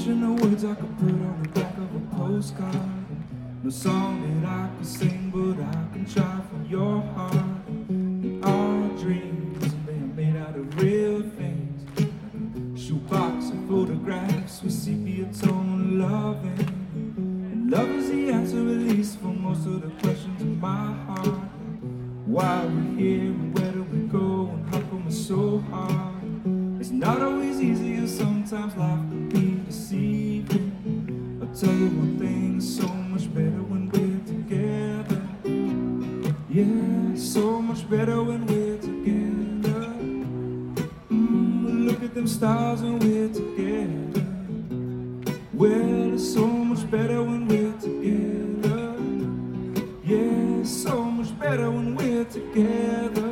Imagine the words I could put on the back of a postcard. No song that I could sing, but I can try for your heart. And our dreams, they are made out of real things. Like a shoebox of photographs with sepia tone loving. And love is the answer, at least for most of the questions in my heart. Why are we here and where do we go and how come it's so hard? It's not always easy and sometimes life can be deceiving. I'll tell you one thing, it's so much better when we're together. Yeah, so much better when we're together. Look at them stars when we're together. Well, it's so much better when we're together. Yeah, it's so much better when we're together.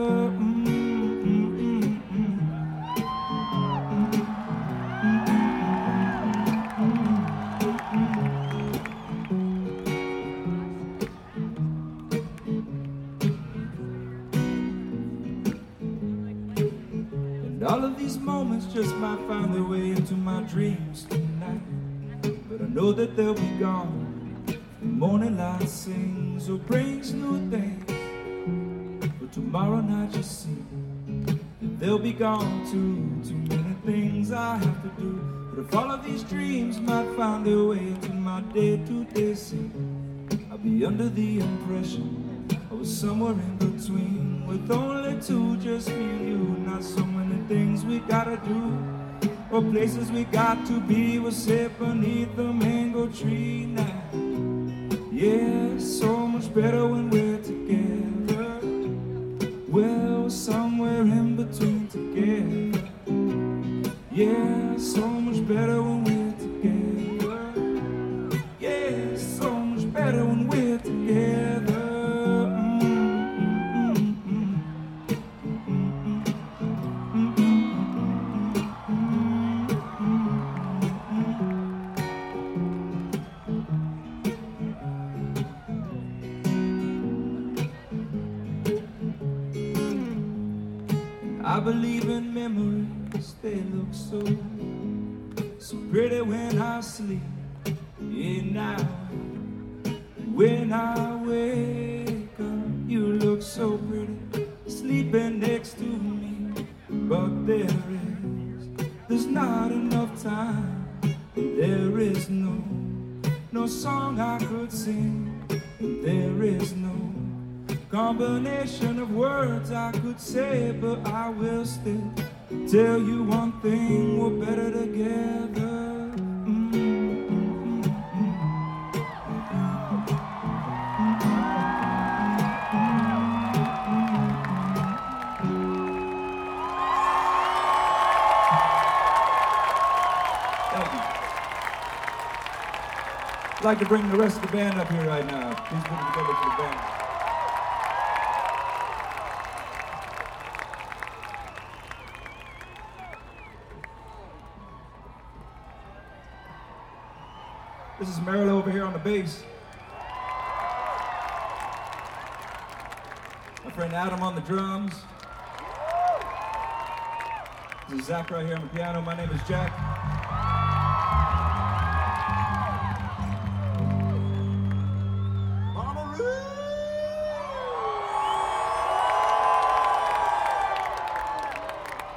All of these moments just might find their way into my dreams tonight. But I know that they'll be gone. The morning light sings or brings new things. But tomorrow night you see that they'll be gone too. Too many things I have to do. But if all of these dreams might find their way into my day-to-day scene, I'll be under the impression I was somewhere in between. With only two, just me and you. Not so many things we gotta do, or places we got to be. We'll sit beneath the mango tree now. Yeah, so much better when we're together. Well, we're somewhere in between together. Yeah, so much better when we're together. Yeah, so much better when we're together. I believe in memories, they look so pretty when I sleep. Yeah, now when I wake up, you look so pretty, sleeping next to me. But there's not enough time. There is no song I could sing. There is no combination of words I could say, but I will still tell you one thing, we're better together. Thank you. I'd like to bring the rest of the band up here right now. Please put it together for the band. This is Meryl over here on the bass. My friend Adam on the drums. This is Zach right here on the piano. My name is Jack.